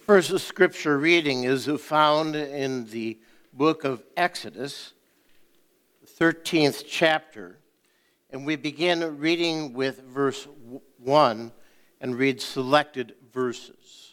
First scripture reading is found in the book of Exodus, the 13th chapter, and we begin reading with verse 1 and read selected verses.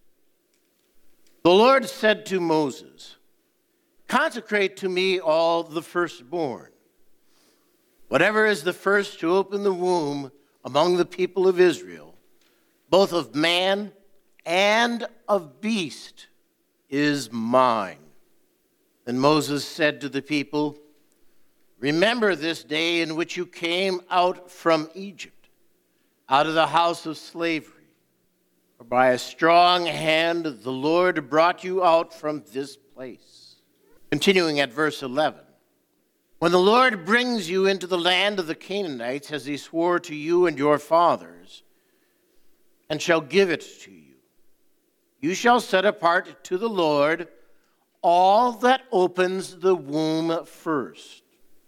The Lord said to Moses, "Consecrate to me all the firstborn. Whatever is the first to open the womb among the people of Israel, both of man and of beast, is mine." Then Moses said to the people, "Remember this day in which you came out from Egypt, out of the house of slavery. For by a strong hand the Lord brought you out from this place." Continuing at verse 11. "When the Lord brings you into the land of the Canaanites, as he swore to you and your fathers, and shall give it to you, you shall set apart to the Lord all that opens the womb first.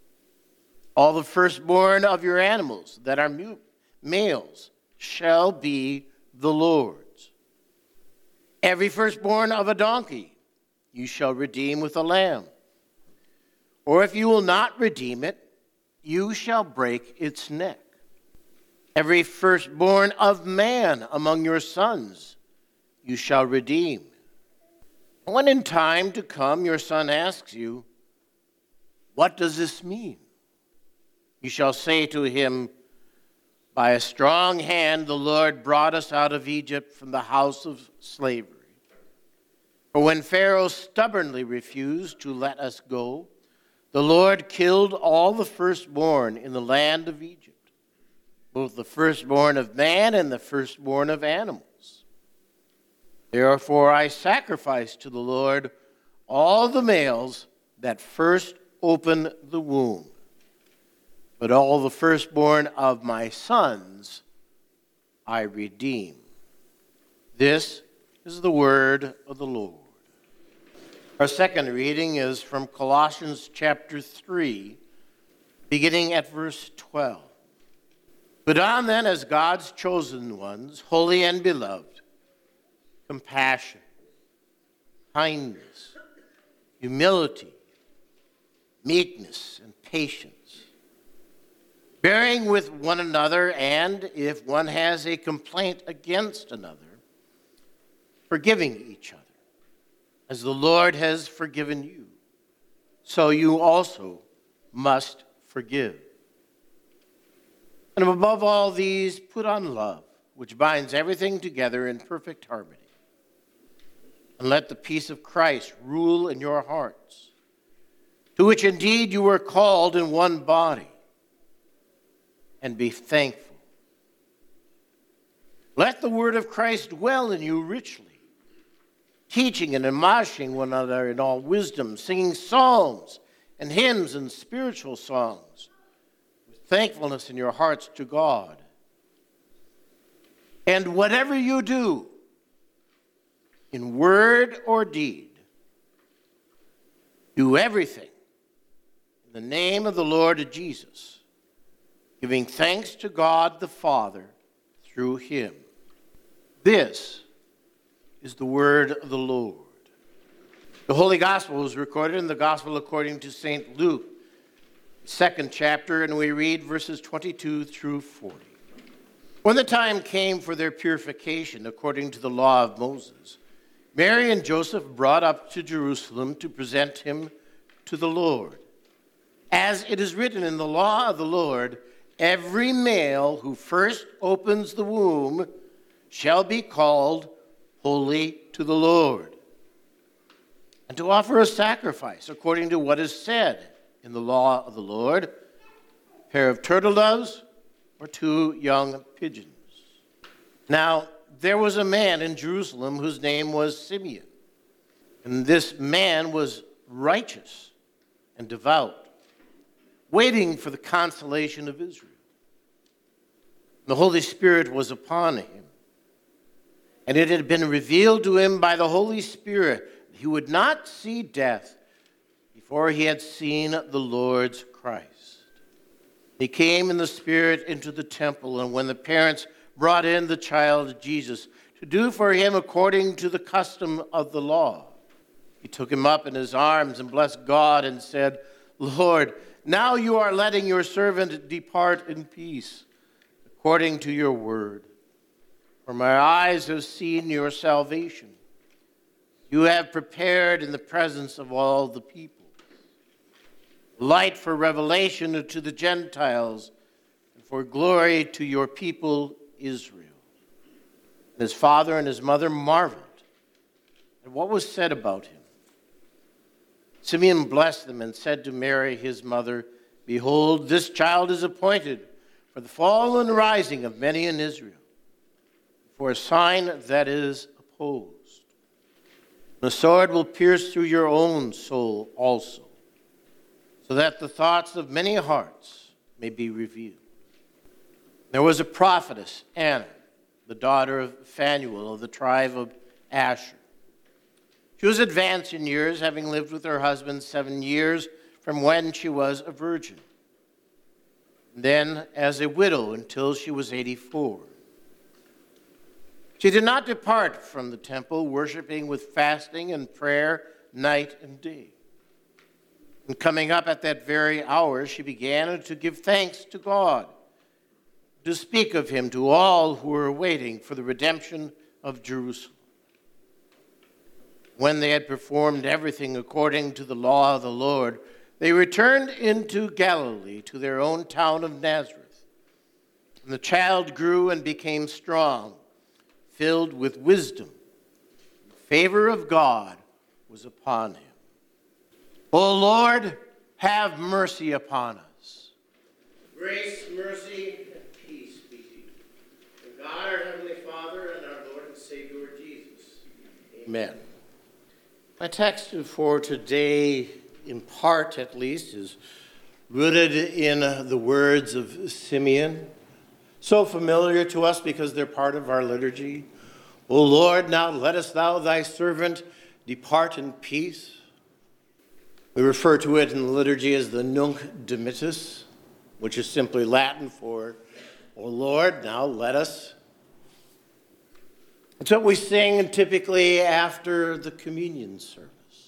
All the firstborn of your animals that are males shall be the Lord's. Every firstborn of a donkey you shall redeem with a lamb. Or if you will not redeem it, you shall break its neck. Every firstborn of man among your sons you shall redeem. When in time to come your son asks you, 'What does this mean?' you shall say to him, 'By a strong hand the Lord brought us out of Egypt from the house of slavery. For when Pharaoh stubbornly refused to let us go, the Lord killed all the firstborn in the land of Egypt, both the firstborn of man and the firstborn of animals. Therefore I sacrifice to the Lord all the males that first open the womb. But all the firstborn of my sons I redeem." This is the word of the Lord. Our second reading is from Colossians chapter 3, beginning at verse 12. "Put on then as God's chosen ones, holy and beloved, compassion, kindness, humility, meekness, and patience, bearing with one another, and if one has a complaint against another, forgiving each other. As the Lord has forgiven you, so you also must forgive. And above all these, put on love, which binds everything together in perfect harmony. And let the peace of Christ rule in your hearts, to which indeed you were called in one body, and be thankful. Let the word of Christ dwell in you richly, teaching and admonishing one another in all wisdom, singing psalms and hymns and spiritual songs, with thankfulness in your hearts to God. And whatever you do, in word or deed, do everything in the name of the Lord Jesus, giving thanks to God the Father through him." This is the word of the Lord. The Holy Gospel is recorded in the Gospel according to St. Luke, 2nd chapter, and we read verses 22 through 40. "When the time came for their purification according to the law of Moses, Mary and Joseph brought up to Jerusalem to present him to the Lord. As it is written in the law of the Lord, every male who first opens the womb shall be called holy to the Lord, and to offer a sacrifice according to what is said in the law of the Lord, a pair of turtle doves or 2 young pigeons. Now, there was a man in Jerusalem whose name was Simeon, and this man was righteous and devout, waiting for the consolation of Israel. The Holy Spirit was upon him, and it had been revealed to him by the Holy Spirit that he would not see death before he had seen the Lord's Christ. He came in the Spirit into the temple, and when the parents brought in the child Jesus to do for him according to the custom of the law. He took him up in his arms and blessed God and said, Lord, now you are letting your servant depart in peace, according to your word. For my eyes have seen your salvation. You have prepared in the presence of all the people, light for revelation to the Gentiles, and for glory to your people Israel. And his father and his mother marveled at what was said about him. Simeon blessed them and said to Mary, his mother, Behold, this child is appointed for the fall and rising of many in Israel, for a sign that is opposed. The sword will pierce through your own soul also, so that the thoughts of many hearts may be revealed. There was a prophetess, Anna, the daughter of Phanuel of the tribe of Asher. She was advanced in years, having lived with her husband 7 years from when she was a virgin, then as a widow until she was 84. She did not depart from the temple, worshiping with fasting and prayer night and day. And coming up at that very hour, she began to give thanks to God, to speak of him to all who were waiting for the redemption of Jerusalem. When they had performed everything according to the law of the Lord, they returned into Galilee to their own town of Nazareth. And the child grew and became strong, filled with wisdom. The favor of God was upon him. O Lord, have mercy upon us. Grace, mercy, and peace be to you. And God, our Heavenly Father, and our Lord and Savior, Jesus. Amen. My text for today, in part at least, is rooted in the words of Simeon, so familiar to us because they're part of our liturgy. O Lord, now lettest thou thy servant depart in peace. We refer to it in the liturgy as the Nunc Dimittis, which is simply Latin for, O Lord, now let us. It's what we sing typically after the communion service.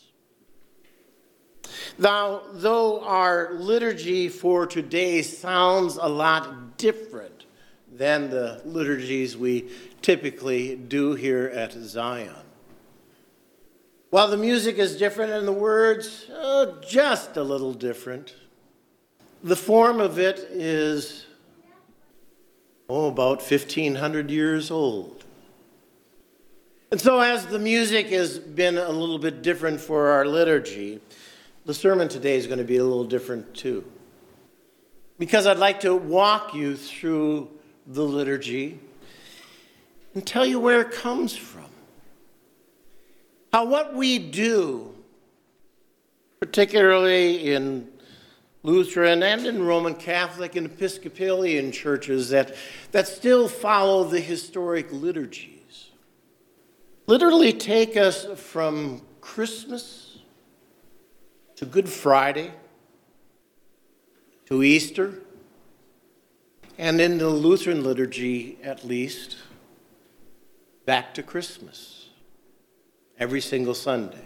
Now, though our liturgy for today sounds a lot different than the liturgies we typically do here at Zion, while the music is different and the words just a little different, the form of it is about 1,500 years old. And so as the music has been a little bit different for our liturgy, the sermon today is going to be a little different too. Because I'd like to walk you through the liturgy and tell you where it comes from. How what we do, particularly in Lutheran and in Roman Catholic and Episcopalian churches that still follow the historic liturgies, literally take us from Christmas to Good Friday to Easter, and in the Lutheran liturgy at least, back to Christmas every single Sunday.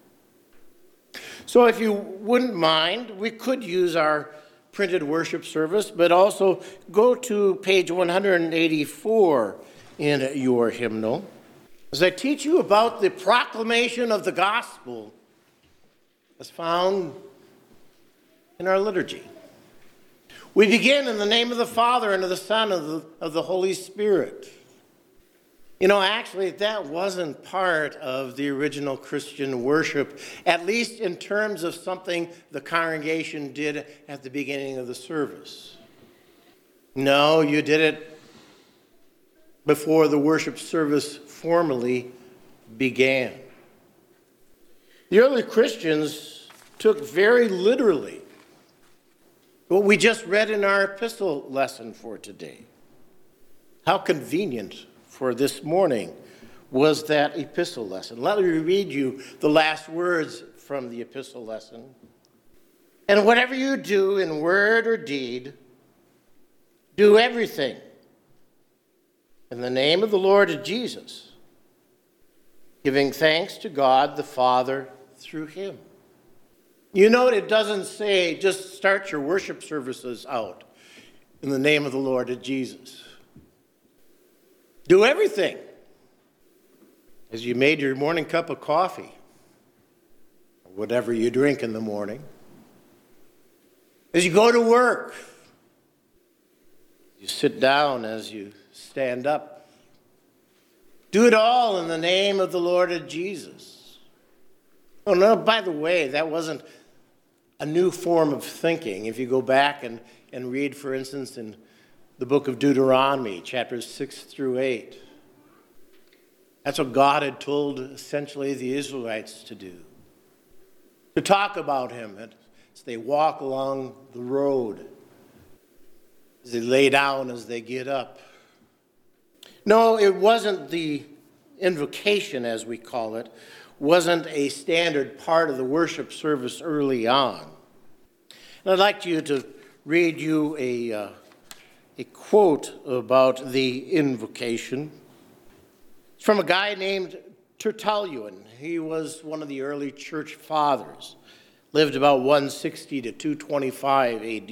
So if you wouldn't mind, we could use our printed worship service, but also go to page 184 in your hymnal as I teach you about the proclamation of the gospel as found in our liturgy. We begin in the name of the Father and of the Son and of the Holy Spirit. You know, actually, that wasn't part of the original Christian worship, at least in terms of something the congregation did at the beginning of the service. No, you did it before the worship service formally began. The early Christians took very literally what we just read in our epistle lesson for today. How convenient for this morning was that epistle lesson. Let me read you the last words from the epistle lesson. And whatever you do in word or deed, do everything in the name of the Lord Jesus, giving thanks to God the Father through him. You note it doesn't say just start your worship services out in the name of the Lord Jesus. Do everything. As you made your morning cup of coffee, or whatever you drink in the morning, as you go to work, you sit down, as you stand up, do it all in the name of the Lord Jesus. Oh no, by the way, that wasn't a new form of thinking. If you go back and read, for instance, in the book of Deuteronomy, chapters 6 through 8, that's what God had told essentially the Israelites to do. To talk about him as they walk along the road, as they lay down, as they get up. No, it wasn't the invocation, as we call it, wasn't a standard part of the worship service early on. And I'd like you to read you a quote about the invocation. It's from a guy named Tertullian. He was one of the early church fathers, lived about 160 to 225 AD.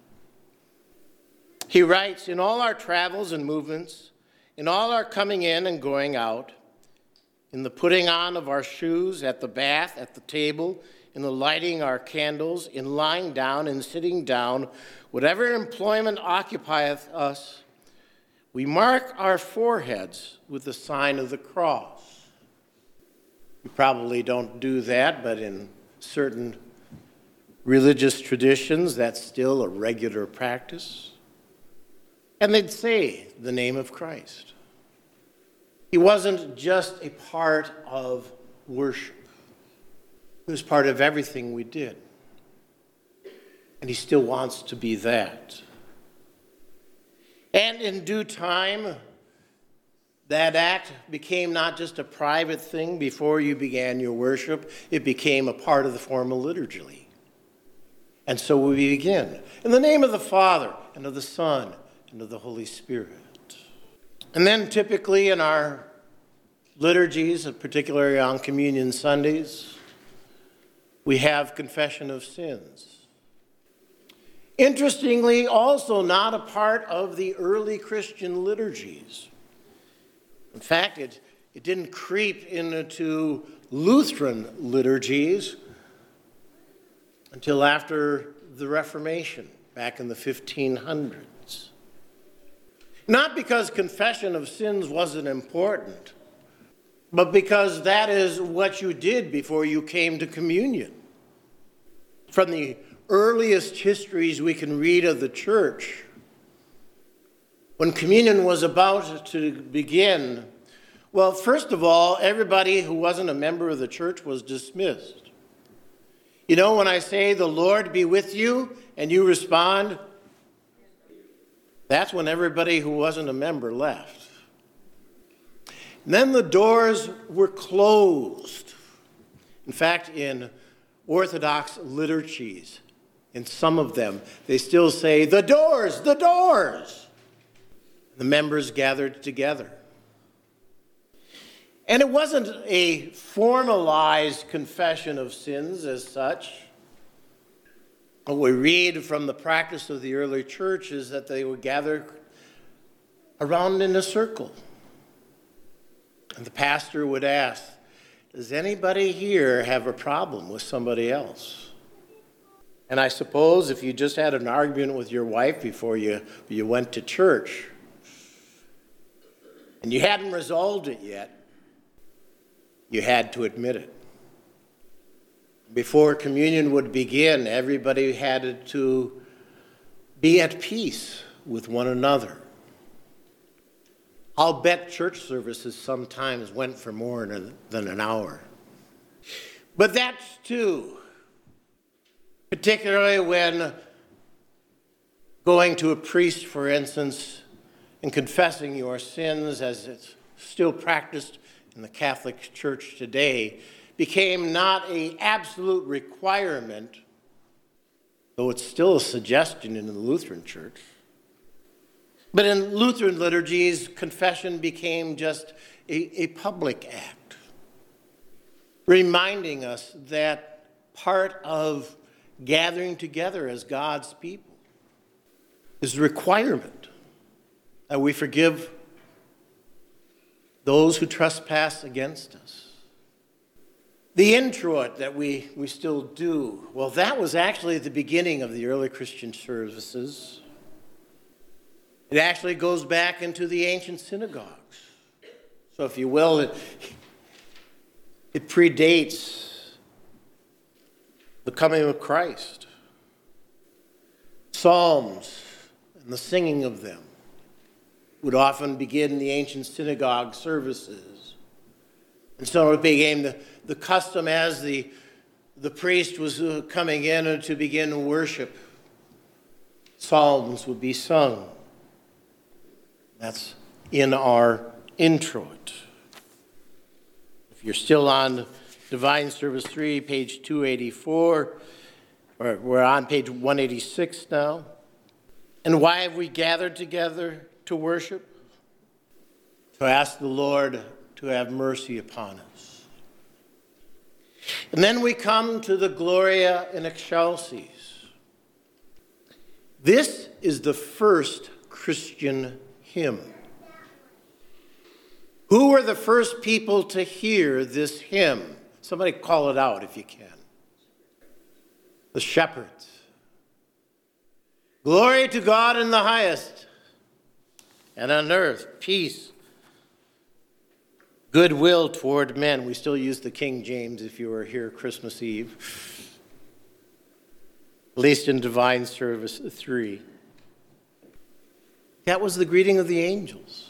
He writes, "In all our travels and movements, in all our coming in and going out, in the putting on of our shoes, at the bath, at the table, in the lighting our candles, in lying down and sitting down, whatever employment occupieth us, we mark our foreheads with the sign of the cross." We probably don't do that, but in certain religious traditions, that's still a regular practice. And they'd say the name of Christ. He wasn't just a part of worship. He was part of everything we did. And he still wants to be that. And in due time, that act became not just a private thing before you began your worship, it became a part of the formal liturgy. And so we begin in the name of the Father, and of the Son, and of the Holy Spirit. And then typically in our liturgies, particularly on Communion Sundays, we have confession of sins. Interestingly, also not a part of the early Christian liturgies. In fact, it didn't creep into Lutheran liturgies until after the Reformation, back in the 1500s. Not because confession of sins wasn't important, but because that is what you did before you came to communion. From the earliest histories we can read of the church, when communion was about to begin, well, first of all, everybody who wasn't a member of the church was dismissed. You know, when I say, "The Lord be with you," and you respond, that's when everybody who wasn't a member left. And then the doors were closed. In fact, in Orthodox liturgies, in some of them, they still say, "The doors, the doors." The members gathered together. And it wasn't a formalized confession of sins as such. What we read from the practice of the early church is that they would gather around in a circle. And the pastor would ask, "Does anybody here have a problem with somebody else?" And I suppose if you just had an argument with your wife before you went to church, and you hadn't resolved it yet, you had to admit it. Before communion would begin, everybody had to be at peace with one another. I'll bet church services sometimes went for more than an hour. But that's too, particularly when going to a priest, for instance, and confessing your sins, as it's still practiced in the Catholic Church today, became not an absolute requirement, though it's still a suggestion in the Lutheran Church. But in Lutheran liturgies, confession became just a public act. reminding us that part of gathering together as God's people is the requirement that we forgive those who trespass against us. The introit that we still do, well, that was actually at the beginning of the early Christian services. It actually goes back into the ancient synagogues. So if you will, it predates the coming of Christ. Psalms and the singing of them would often begin the ancient synagogue services. And so it became the custom as the priest was coming in to begin worship. Psalms would be sung. That's in our introit. If you're still on Divine Service 3, page 284, or we're on page 186 now. And why have we gathered together to worship? To ask the Lord to have mercy upon us. And then we come to the Gloria in Excelsis. This is the first Christian hymn. Who were the first people to hear this hymn? Somebody call it out if you can. The shepherds. Glory to God in the highest, and on earth peace, goodwill toward men. We still use the King James if you were here Christmas Eve, at least in Divine Service 3. That was the greeting of the angels.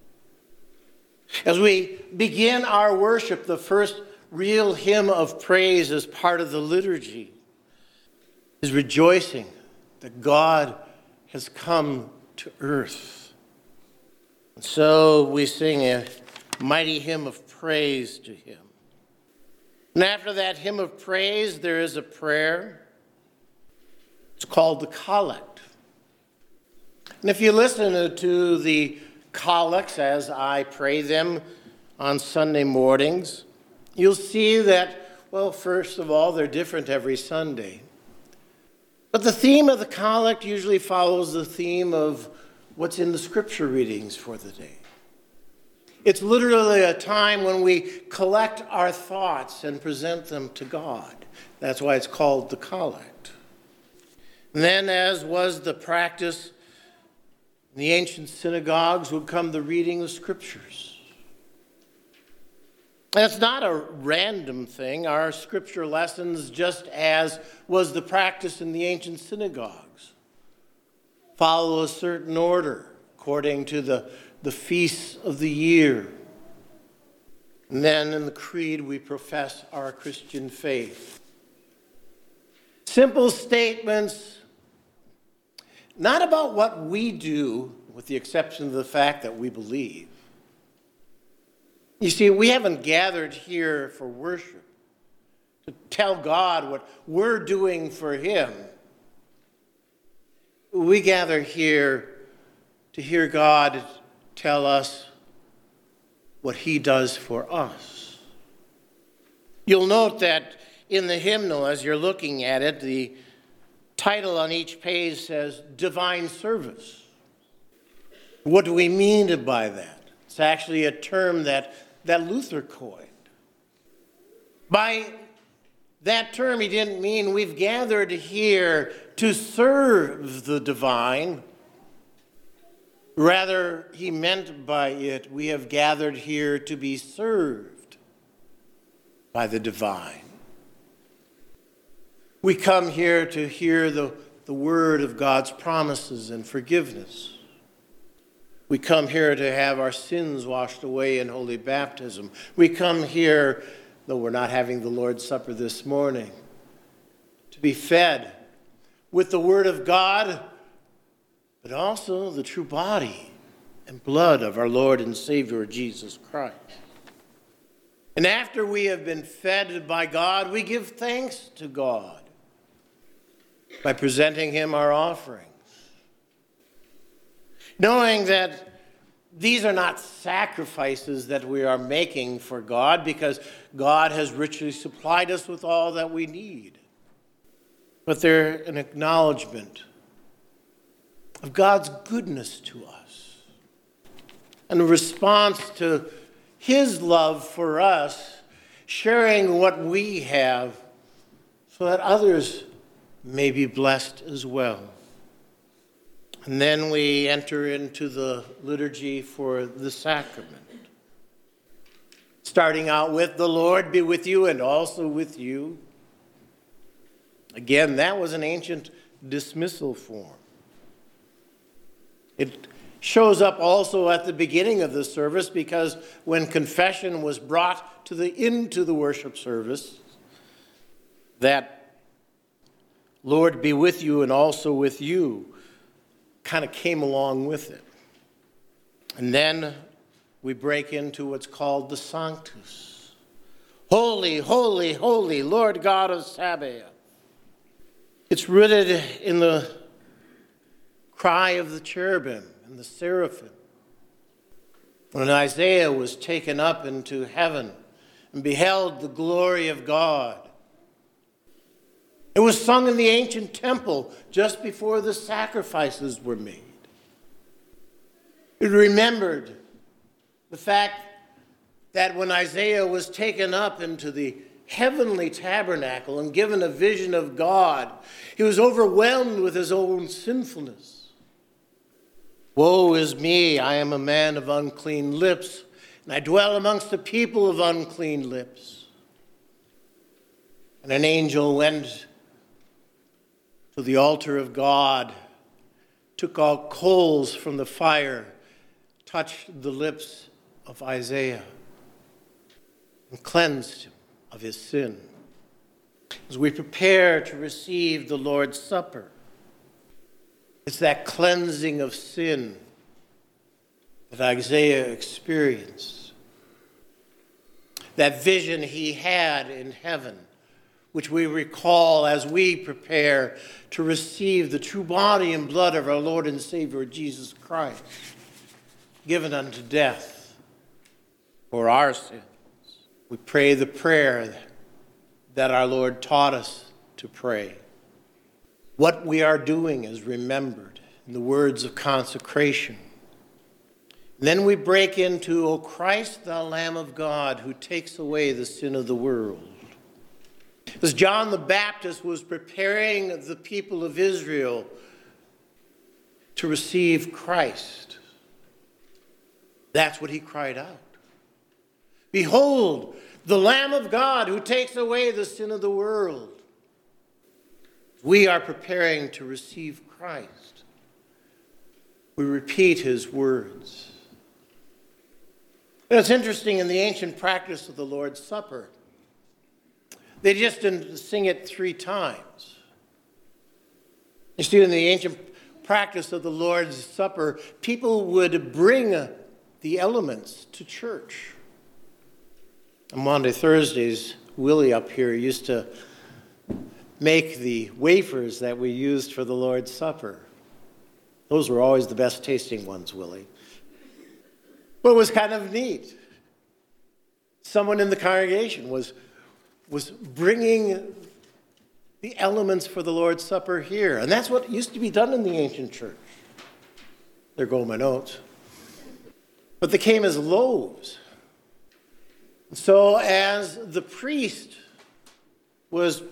As we begin our worship, the first real hymn of praise as part of the liturgy is rejoicing that God has come to earth. And so we sing a mighty hymn of praise to him. And after that hymn of praise, there is a prayer. It's called the collect. And if you listen to the collects as I pray them on Sunday mornings, you'll see that, well, first of all, they're different every Sunday. But the theme of the collect usually follows the theme of what's in the scripture readings for the day. It's literally a time when we collect our thoughts and present them to God. That's why it's called the collect. And then, as was the practice, in the ancient synagogues would come the reading of scriptures. And it's not a random thing. Our scripture lessons, just as was the practice in the ancient synagogues, follow a certain order according to the feasts of the year. And then in the creed, we profess our Christian faith. Simple statements, not about what we do, with the exception of the fact that we believe. You see, we haven't gathered here for worship to tell God what we're doing for him. We gather here to hear God tell us what he does for us. You'll note that in the hymnal, as you're looking at it, the title on each page says Divine Service. What do we mean by that? It's actually a term that Luther coined. By that term, he didn't mean we've gathered here to serve the divine. Rather, he meant by it, we have gathered here to be served by the divine. We come here to hear the word of God's promises and forgiveness. We come here to have our sins washed away in holy baptism. We come here, though we're not having the Lord's Supper this morning, to be fed with the word of God, but also the true body and blood of our Lord and Savior Jesus Christ. And after we have been fed by God, we give thanks to God by presenting him our offerings, knowing that these are not sacrifices that we are making for God, because God has richly supplied us with all that we need. But they're an acknowledgement of God's goodness to us and a response to his love for us, sharing what we have so that others may be blessed as well. And then we enter into the liturgy for the sacrament, starting out with "The Lord be with you and also with you." Again, that was an ancient dismissal form. It shows up also at the beginning of the service, because when confession was brought into the worship service, that "Lord be with you and also with you" kind of came along with it. And then we break into what's called the Sanctus. Holy, holy, holy, Lord God of Sabaoth. It's rooted in the cry of the cherubim and the seraphim. When Isaiah was taken up into heaven and beheld the glory of God, it was sung in the ancient temple just before the sacrifices were made. It remembered the fact that when Isaiah was taken up into the heavenly tabernacle and given a vision of God, he was overwhelmed with his own sinfulness. "Woe is me, I am a man of unclean lips, and I dwell amongst the people of unclean lips." And an angel went to the altar of God, took out coals from the fire, touched the lips of Isaiah, and cleansed him of his sin. As we prepare to receive the Lord's Supper, it's that cleansing of sin that Isaiah experienced. That vision he had in heaven, which we recall as we prepare to receive the true body and blood of our Lord and Savior Jesus Christ, given unto death for our sins. We pray the prayer that our Lord taught us to pray. What we are doing is remembered in the words of consecration. And then we break into, "O Christ, thou Lamb of God, who takes away the sin of the world." As John the Baptist was preparing the people of Israel to receive Christ, that's what he cried out. "Behold, the Lamb of God who takes away the sin of the world." We are preparing to receive Christ. We repeat his words. And it's interesting, in the ancient practice of the Lord's Supper, they just didn't sing it 3 times. You see, in the ancient practice of the Lord's Supper, people would bring the elements to church. On Monday, Thursdays, Willie up here used to make the wafers that we used for the Lord's Supper. Those were always the best tasting ones, Willie. But it was kind of neat. Someone in the congregation was bringing the elements for the Lord's Supper here. And that's what used to be done in the ancient church. There go my notes. But they came as loaves. So as the priest was...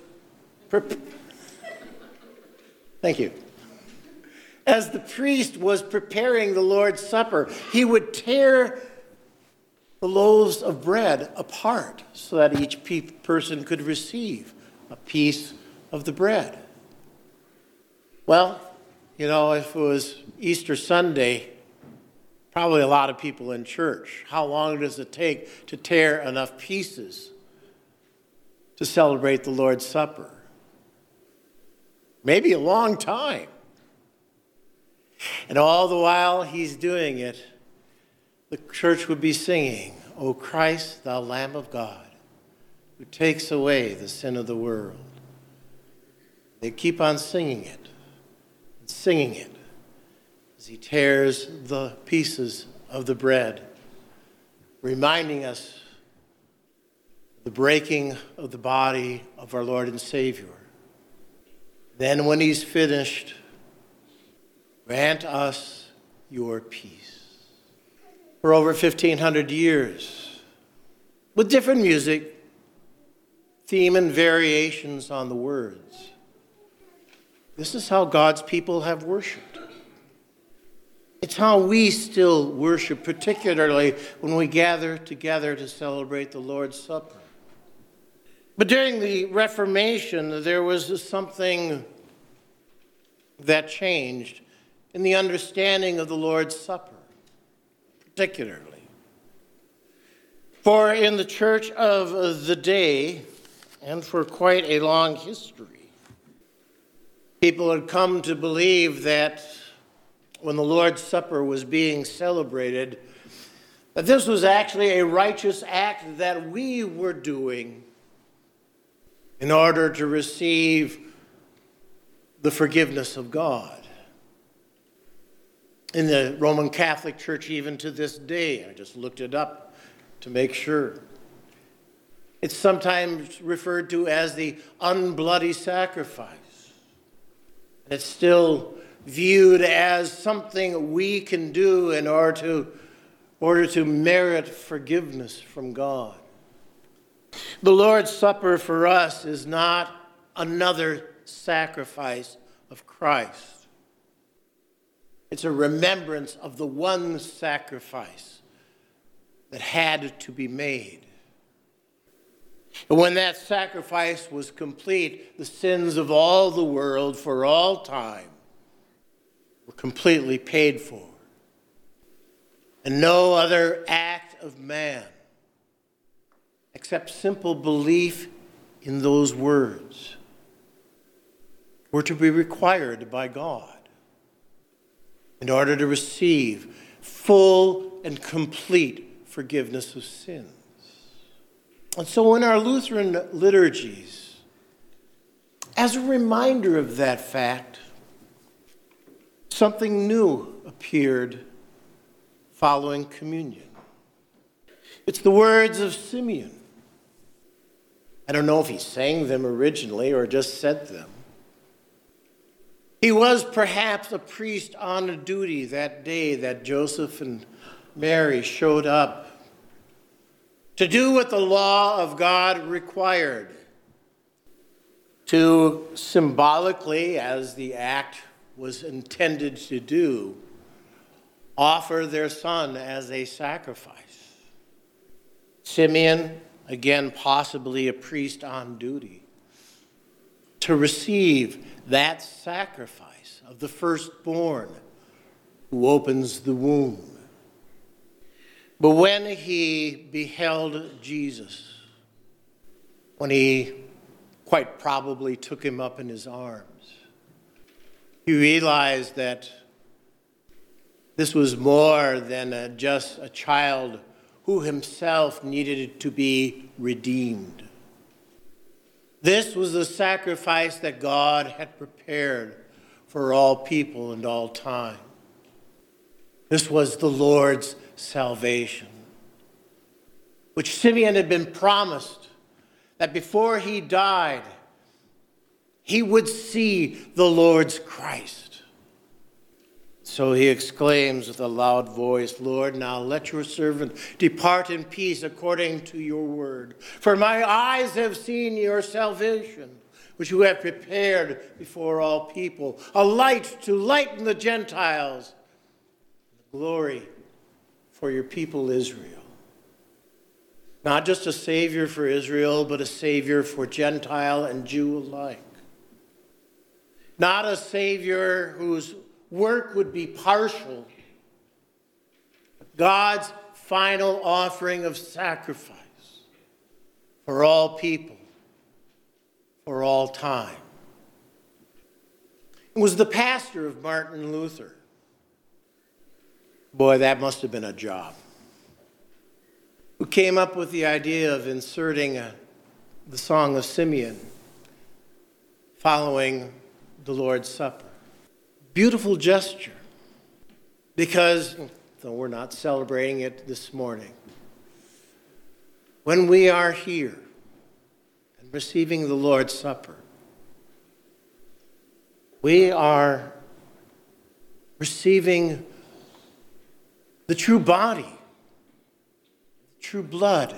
Thank you. As the priest was preparing the Lord's Supper, he would tear the loaves of bread apart so that each person could receive a piece of the bread. Well, if it was Easter Sunday, probably a lot of people in church. How long does it take to tear enough pieces to celebrate the Lord's Supper? Maybe a long time. And all the while he's doing it, the church would be singing, "O Christ, thou Lamb of God, who takes away the sin of the world." They keep on singing it as he tears the pieces of the bread, reminding us of the breaking of the body of our Lord and Savior. Then when he's finished, grant us your peace. For over 1,500 years, with different music, theme and variations on the words, this is how God's people have worshiped. It's how we still worship, particularly when we gather together to celebrate the Lord's Supper. But during the Reformation, there was something that changed in the understanding of the Lord's Supper, particularly. For in the church of the day, and for quite a long history, people had come to believe that when the Lord's Supper was being celebrated, that this was actually a righteous act that we were doing in order to receive the forgiveness of God. In the Roman Catholic Church, even to this day, I just looked it up to make sure, it's sometimes referred to as the unbloody sacrifice. It's still viewed as something we can do in order to merit forgiveness from God. The Lord's Supper for us is not another sacrifice of Christ. It's a remembrance of the one sacrifice that had to be made. And when that sacrifice was complete, the sins of all the world for all time were completely paid for. And no other act of man, except simple belief in those words, were to be required by God in order to receive full and complete forgiveness of sins. And so in our Lutheran liturgies, as a reminder of that fact, something new appeared following communion. It's the words of Simeon. I don't know if he sang them originally or just said them. He was perhaps a priest on duty that day that Joseph and Mary showed up to do what the law of God required, to symbolically, as the act was intended to do, offer their son as a sacrifice. Simeon, again possibly a priest on duty, to receive that sacrifice of the firstborn who opens the womb. But when he beheld Jesus, when he quite probably took him up in his arms, he realized that this was more than just a child who himself needed to be redeemed. This was the sacrifice that God had prepared for all people and all time. This was the Lord's salvation, which Simeon had been promised that before he died, he would see the Lord's Christ. So he exclaims with a loud voice, "Lord, now let your servant depart in peace according to your word. For my eyes have seen your salvation, which you have prepared before all people, a light to lighten the Gentiles, glory for your people Israel." Not just a Savior for Israel, but a Savior for Gentile and Jew alike. Not a Savior whose work would be partial. God's final offering of sacrifice for all people, for all time. It was the pastor of Martin Luther. Boy, that must have been a job. Who came up with the idea of inserting the Song of Simeon following the Lord's Supper. Beautiful gesture, because though we're not celebrating it this morning. When we are here and receiving the Lord's Supper, we are receiving the true body, the true blood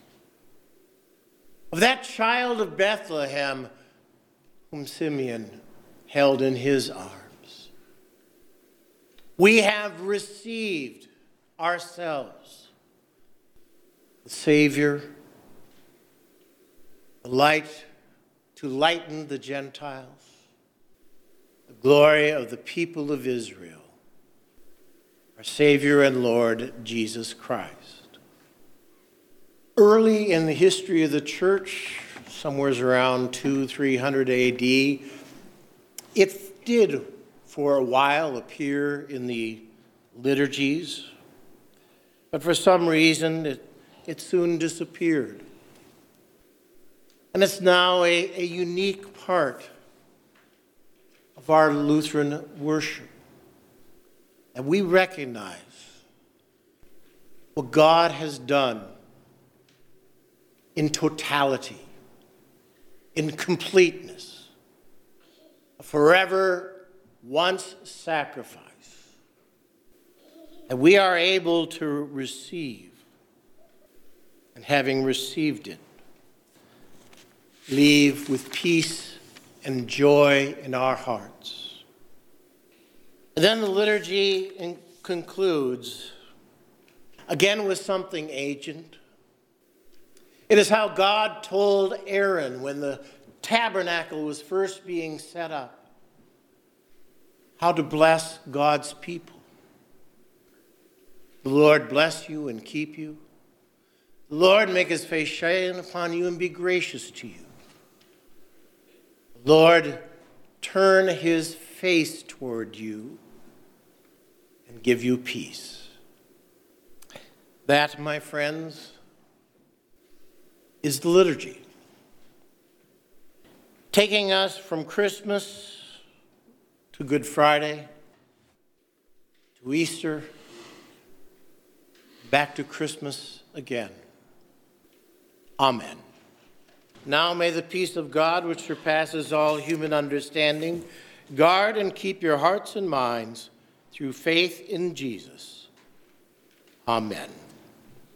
of that child of Bethlehem whom Simeon held in his arms. We have received ourselves the Savior, the light to lighten the Gentiles, the glory of the people of Israel, our Savior and Lord Jesus Christ. Early in the history of the church, somewhere around 200-300 AD, it did for a while appear in the liturgies, but for some reason it soon disappeared. And it's now a unique part of our Lutheran worship. And we recognize what God has done in totality, in completeness, a forever once sacrifice. And we are able to receive, and having received it, leave with peace and joy in our hearts. And then the liturgy concludes, again with something ancient. It is how God told Aaron when the tabernacle was first being set up, how to bless God's people. The Lord bless you and keep you. The Lord make his face shine upon you and be gracious to you. The Lord turn his face toward you and give you peace. That, my friends, is the liturgy, taking us from Christmas to Good Friday, to Easter, back to Christmas again. Amen. Now may the peace of God, which surpasses all human understanding, guard and keep your hearts and minds through faith in Jesus. Amen.